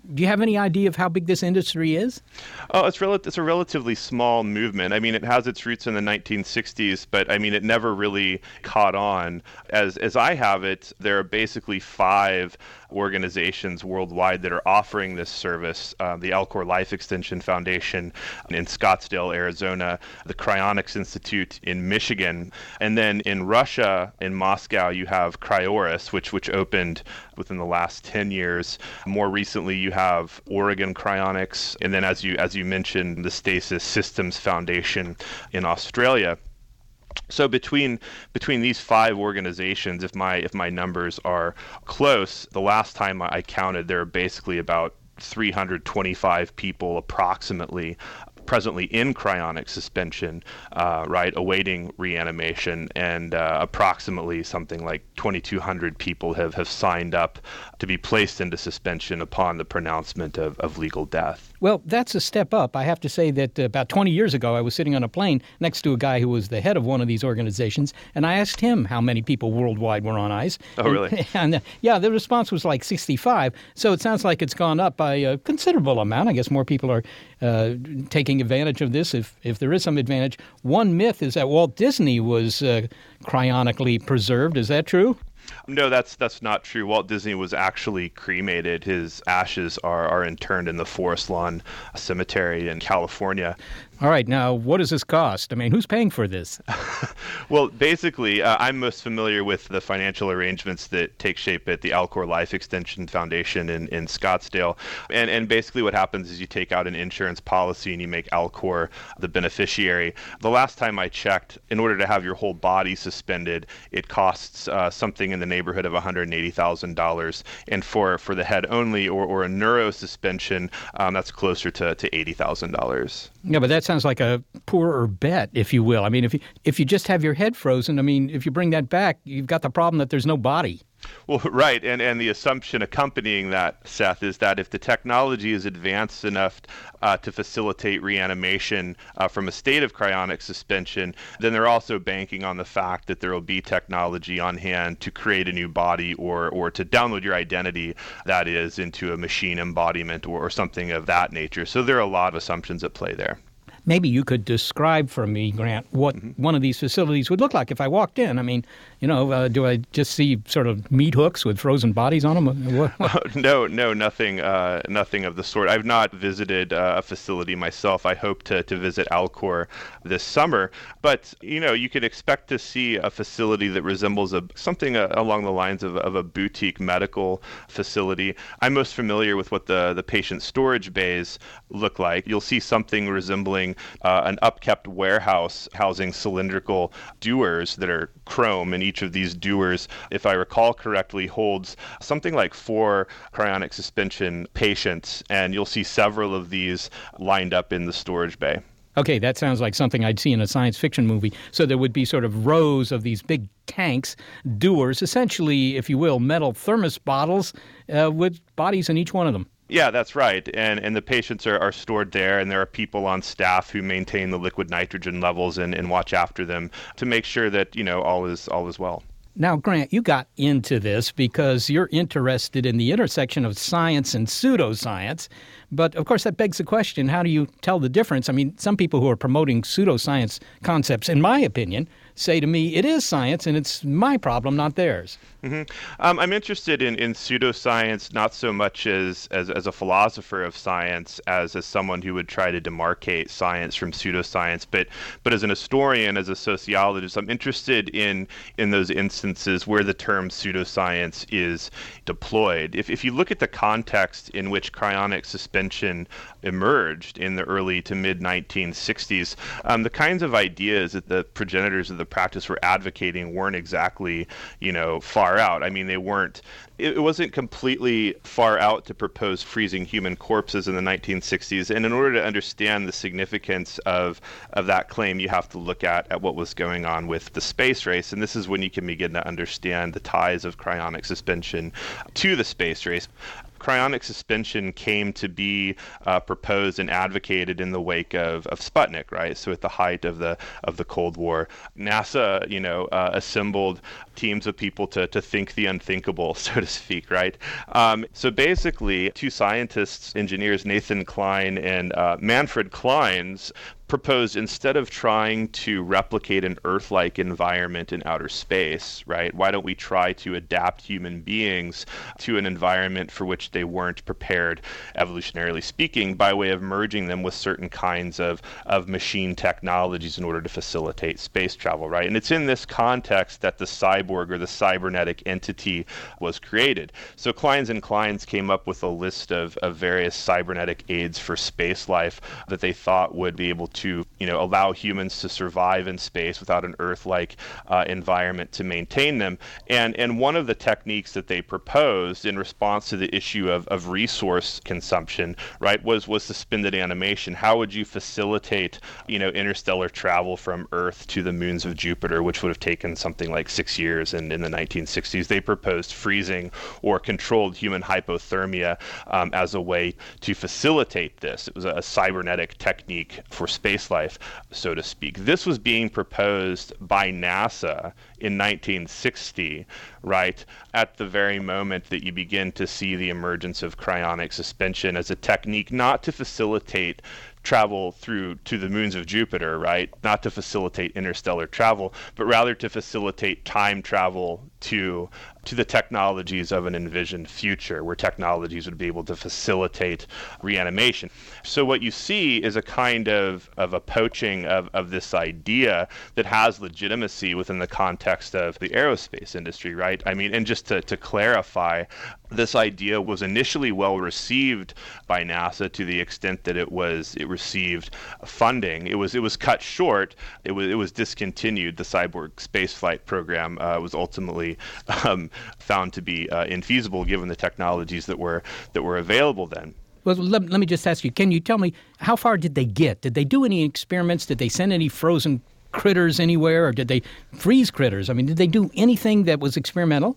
do you have any idea of how big this industry is? Oh, it's, rel- it's a relatively small movement. I mean, it has its roots in the nineteen sixties, but I mean, it never really caught on. As as I have it, there are basically five organizations worldwide that are offering this service. Uh, the Alcor Life Extension Foundation in Scottsdale, Arizona, the Cryonics Institute in Michigan, and then in Russia, in Moscow, you have Cryoris, which which opened within the last ten years. More recently, you have Oregon Cryonics, and then as you as you mentioned, the Stasis Systems Foundation in Australia. So between between these five organizations, if my if my numbers are close, the last time I counted, there are basically about three hundred twenty-five people approximately presently in cryonic suspension, uh, right, awaiting reanimation, and uh, approximately something like twenty-two hundred people have, have signed up to be placed into suspension upon the pronouncement of, of legal death. Well, that's a step up. I have to say that uh, about twenty years ago, I was sitting on a plane next to a guy who was the head of one of these organizations, and I asked him how many people worldwide were on ice. Oh, and, really? And, uh, yeah, the response was like sixty-five, so it sounds like it's gone up by a considerable amount. I guess more people are uh, taking advantage of this, if, if there is some advantage. One myth is that Walt Disney was uh, cryonically preserved. Is that true? No, that's that's not true. Walt Disney was actually cremated. His ashes are, are interned in the Forest Lawn Cemetery in California. All right. Now, what does this cost? I mean, who's paying for this? Well, basically, uh, I'm most familiar with the financial arrangements that take shape at the Alcor Life Extension Foundation in, in Scottsdale. And, and basically what happens is you take out an insurance policy and you make Alcor the beneficiary. The last time I checked, in order to have your whole body suspended, it costs uh, something in the neighborhood of one hundred eighty thousand dollars. And for, for the head only or, or a neuro suspension, um, that's closer to, to eighty thousand dollars. Yeah, but that sounds like a poorer bet, if you will. I mean, if you, if you just have your head frozen, I mean, if you bring that back, you've got the problem that there's no body. Well, right. And, and the assumption accompanying that, Seth, is that if the technology is advanced enough uh, to facilitate reanimation uh, from a state of cryonic suspension, then they're also banking on the fact that there will be technology on hand to create a new body or, or to download your identity, that is, into a machine embodiment or, or something of that nature. So there are a lot of assumptions at play there. Maybe you could describe for me, Grant, what mm-hmm. one of these facilities would look like if I walked in. I mean, you know, uh, do I just see sort of meat hooks with frozen bodies on them? What, what? Oh, no, no, nothing, uh, nothing of the sort. I've not visited uh, a facility myself. I hope to, to visit Alcor this summer. But, you know, you could expect to see a facility that resembles a something uh, along the lines of, of a boutique medical facility. I'm most familiar with what the, the patient storage bays look like. You'll see something resembling Uh, an upkept warehouse housing cylindrical dewars that are chrome, and each of these dewars, if I recall correctly, holds something like four cryonic suspension patients, and you'll see several of these lined up in the storage bay. Okay, that sounds like something I'd see in a science fiction movie. So there would be sort of rows of these big tanks, dewars, essentially, if you will, metal thermos bottles uh, with bodies in each one of them. Yeah, that's right. And and the patients are, are stored there, and there are people on staff who maintain the liquid nitrogen levels and, and watch after them to make sure that, you know, all is all is well. Now, Grant, you got into this because you're interested in the intersection of science and pseudoscience. But, of course, that begs the question, how do you tell the difference? I mean, some people who are promoting pseudoscience concepts, in my opinion, say to me, it is science and it's my problem, not theirs. Mm-hmm. Um, I'm interested in, in pseudoscience not so much as, as, as a philosopher of science as as someone who would try to demarcate science from pseudoscience, but but as an historian, as a sociologist, I'm interested in in those instances where the term pseudoscience is deployed. If if you look at the context in which cryonic suspension emerged in the early to mid nineteen sixties, um, the kinds of ideas that the progenitors of the practice were advocating weren't exactly, you know, far out. I mean, they weren't, it wasn't completely far out to propose freezing human corpses in the nineteen sixties. And in order to understand the significance of of that claim, you have to look at, at what was going on with the space race. And this is when you can begin to understand the ties of cryonic suspension to the space race. cryonic suspension came to be uh, proposed and advocated in the wake of, of Sputnik, right? So at the height of the of the Cold War, NASA, you know, uh, assembled teams of people to to think the unthinkable, so to speak, right? Um, so basically, two scientists, engineers, Nathan Klein and uh, Manfred Kleins, proposed, instead of trying to replicate an Earth-like environment in outer space, right, why don't we try to adapt human beings to an environment for which they weren't prepared, evolutionarily speaking, by way of merging them with certain kinds of, of machine technologies in order to facilitate space travel, right? And it's in this context that the cyborg or the cybernetic entity was created. So Kleins and Kleins came up with a list of, of various cybernetic aids for space life that they thought would be able to to, you know, allow humans to survive in space without an Earth-like uh, environment to maintain them. And and one of the techniques that they proposed in response to the issue of, of resource consumption, right, was was suspended animation. How would you facilitate, you know, interstellar travel from Earth to the moons of Jupiter, which would have taken something like six years in, in the nineteen sixties? They proposed freezing or controlled human hypothermia um, as a way to facilitate this. It was a, a cybernetic technique for space life, so to speak. This was being proposed by NASA in nineteen sixty, right, at the very moment that you begin to see the emergence of cryonic suspension as a technique not to facilitate travel through to the moons of Jupiter, right, not to facilitate interstellar travel, but rather to facilitate time travel to to the technologies of an envisioned future where technologies would be able to facilitate reanimation. So what you see is a kind of, of a poaching of, of this idea that has legitimacy within the context of the aerospace industry, right? I mean, and just to, to clarify, this idea was initially well received by NASA to the extent that it was it received funding. It was it was cut short. It was it was discontinued. The Cyborg spaceflight program uh, was ultimately um, found to be uh, infeasible given the technologies that were that were available then. Well, let, let me just ask you, can you tell me, how far did they get? Did they do any experiments? Did they send any frozen critters anywhere, or did they freeze critters? I mean, did they do anything that was experimental?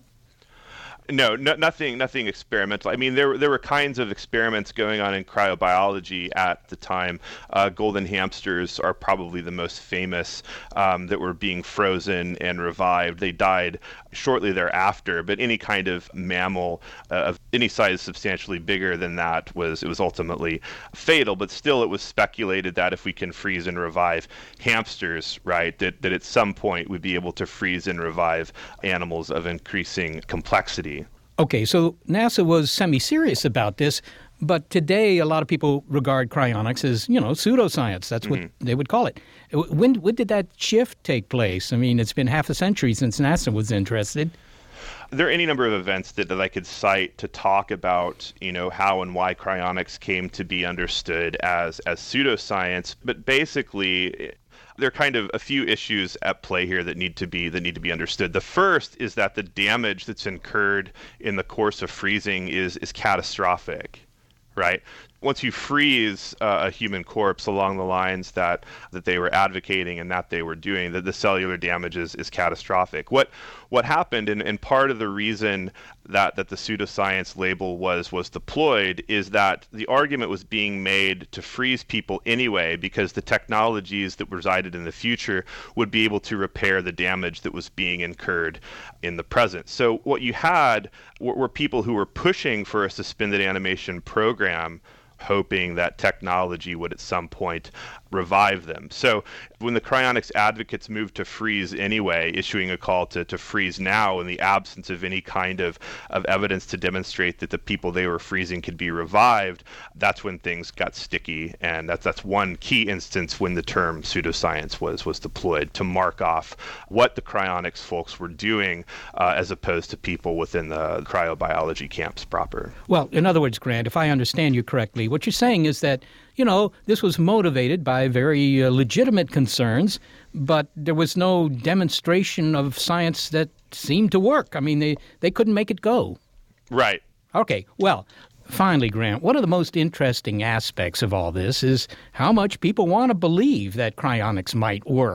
No, no, nothing, nothing experimental. I mean, there there were kinds of experiments going on in cryobiology at the time. Uh, golden hamsters are probably the most famous um, that were being frozen and revived. They died shortly thereafter, but any kind of mammal uh, of any size substantially bigger than that was it was ultimately fatal. But still, it was speculated that if we can freeze and revive hamsters, right, that that at some point we'd be able to freeze and revive animals of increasing complexity. Okay, so NASA was semi-serious about this, but today a lot of people regard cryonics as, you know, pseudoscience. That's what mm-hmm. they would call it. When, when did that shift take place? I mean, it's been half a century since NASA was interested. There are any number of events that, that I could cite to talk about, you know, how and why cryonics came to be understood as, as pseudoscience, but basically there are kind of a few issues at play here that need to be that need to be understood. The first is that the damage that's incurred in the course of freezing is is catastrophic, right? Once you freeze uh, a human corpse along the lines that that they were advocating and that they were doing, that the cellular damage is, is catastrophic. What what happened, and, and part of the reason that, that the pseudoscience label was was deployed is that the argument was being made to freeze people anyway because the technologies that resided in the future would be able to repair the damage that was being incurred in the present. So what you had were, were people who were pushing for a suspended animation program, hoping that technology would at some point revive them. So when the cryonics advocates moved to freeze anyway, issuing a call to, to freeze now in the absence of any kind of, of evidence to demonstrate that the people they were freezing could be revived, that's when things got sticky. And that's that's one key instance when the term pseudoscience was was deployed to mark off what the cryonics folks were doing uh, as opposed to people within the cryobiology camps proper. Well, in other words, Grant, if I understand you correctly, what you're saying is that, you know, this was motivated by very uh, legitimate concerns, but there was no demonstration of science that seemed to work. I mean, they, they couldn't make it go. Right. Okay. Well, finally, Grant, one of the most interesting aspects of all this is how much people want to believe that cryonics might work.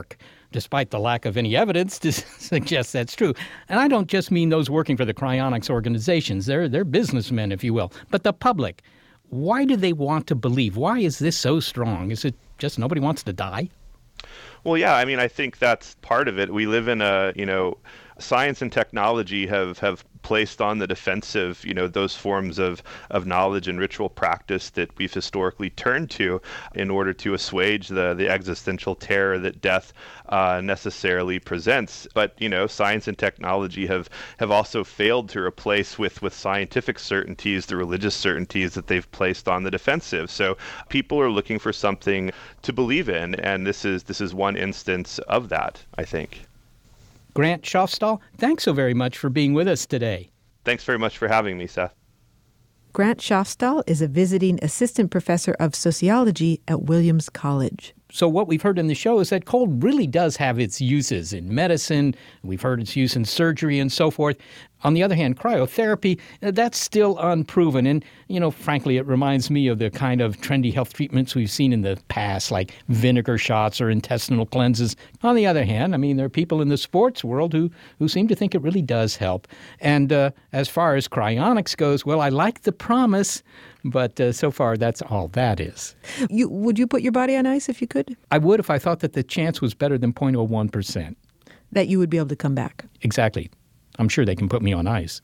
despite the lack of any evidence to suggest that's true. And I don't just mean those working for the cryonics organizations. They're, they're businessmen, if you will. But the public, why do they want to believe? Why is this so strong? Is it just nobody wants to die? Well, yeah, I mean, I think that's part of it. We live in a, you know, science and technology have, have placed on the defensive, you know, those forms of, of knowledge and ritual practice that we've historically turned to in order to assuage the, the existential terror that death uh, necessarily presents. But, you know, science and technology have, have also failed to replace with, with scientific certainties the religious certainties that they've placed on the defensive. So people are looking for something to believe in, and this is this is one instance of that, I think. Grant Schofstall, thanks so very much for being with us today. Thanks very much for having me, Seth. Grant Schofstall is a visiting assistant professor of sociology at Williams College. So what we've heard in the show is that cold really does have its uses in medicine. We've heard its use in surgery and so forth. On the other hand, cryotherapy, that's still unproven. And, you know, frankly, it reminds me of the kind of trendy health treatments we've seen in the past, like vinegar shots or intestinal cleanses. On the other hand, I mean, there are people in the sports world who, who seem to think it really does help. And uh, as far as cryonics goes, well, I like the promise, but uh, so far that's all that is. You, would you put your body on ice if you could? I would if I thought that the chance was better than zero point zero one percent. That you would be able to come back? Exactly. I'm sure they can put me on ice.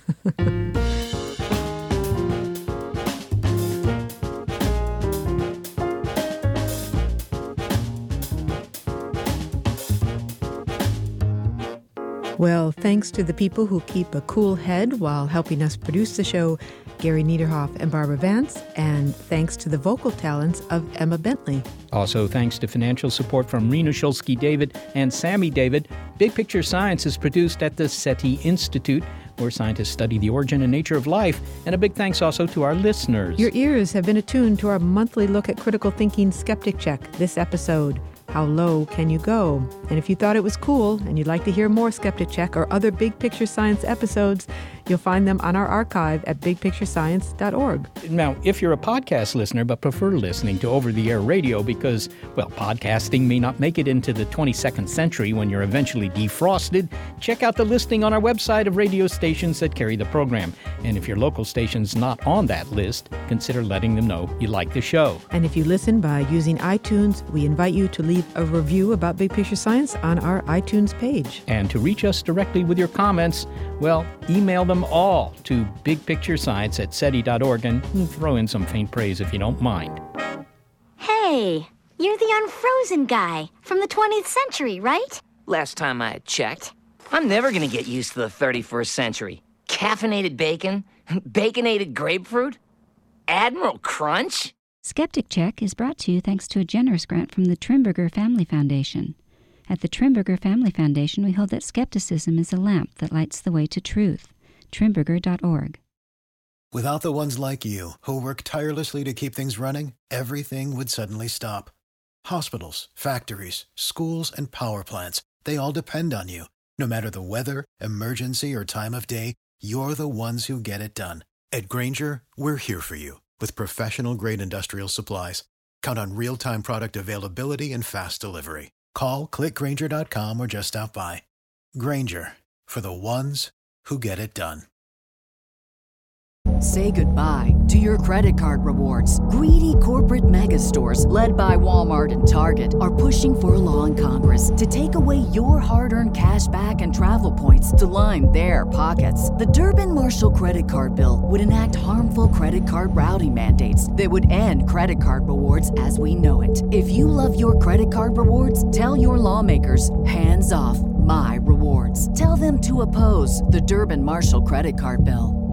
Well, thanks to the people who keep a cool head while helping us produce the show, Gary Niederhoff and Barbara Vance, and thanks to the vocal talents of Emma Bentley. Also, thanks to financial support from Rena Shulsky-David and Sammy David. Big Picture Science is produced at the SETI Institute, where scientists study the origin and nature of life. And a big thanks also to our listeners. Your ears have been attuned to our monthly look at critical thinking Skeptic Check. This episode, How Low Can You Go? And if you thought it was cool and you'd like to hear more Skeptic Check or other Big Picture Science episodes, you'll find them on our archive at big picture science dot org. Now, if you're a podcast listener but prefer listening to over-the-air radio because, well, podcasting may not make it into the twenty-second century when you're eventually defrosted, check out the listing on our website of radio stations that carry the program. And if your local station's not on that list, consider letting them know you like the show. And if you listen by using iTunes, we invite you to leave a review about Big Picture Science on our iTunes page. And to reach us directly with your comments, well, email them all to bigpicturescience at seti dot org and throw in some faint praise if you don't mind. Hey, you're the unfrozen guy from the twentieth century, right? Last time I checked. I'm never gonna get used to the thirty-first century. Caffeinated bacon? Baconated grapefruit? Admiral Crunch? Skeptic Check is brought to you thanks to a generous grant from the Trimberger Family Foundation. At the Trimberger Family Foundation, we hold that skepticism is a lamp that lights the way to truth. Trimberger dot org. Without the ones like you, who work tirelessly to keep things running, everything would suddenly stop. Hospitals, factories, schools, and power plants, they all depend on you. No matter the weather, emergency, or time of day, you're the ones who get it done. At Grainger, we're here for you with professional-grade industrial supplies. Count on real-time product availability and fast delivery. Call, click Grainger dot com, or just stop by. Grainger, for the ones who get it done. Say goodbye to your credit card rewards. Greedy corporate mega stores, led by Walmart and Target, are pushing for a law in Congress to take away your hard-earned cash back and travel points to line their pockets. The Durbin-Marshall credit card bill would enact harmful credit card routing mandates that would end credit card rewards as we know it. If you love your credit card rewards, tell your lawmakers, hands off my rewards. Tell them to oppose the Durbin-Marshall credit card bill.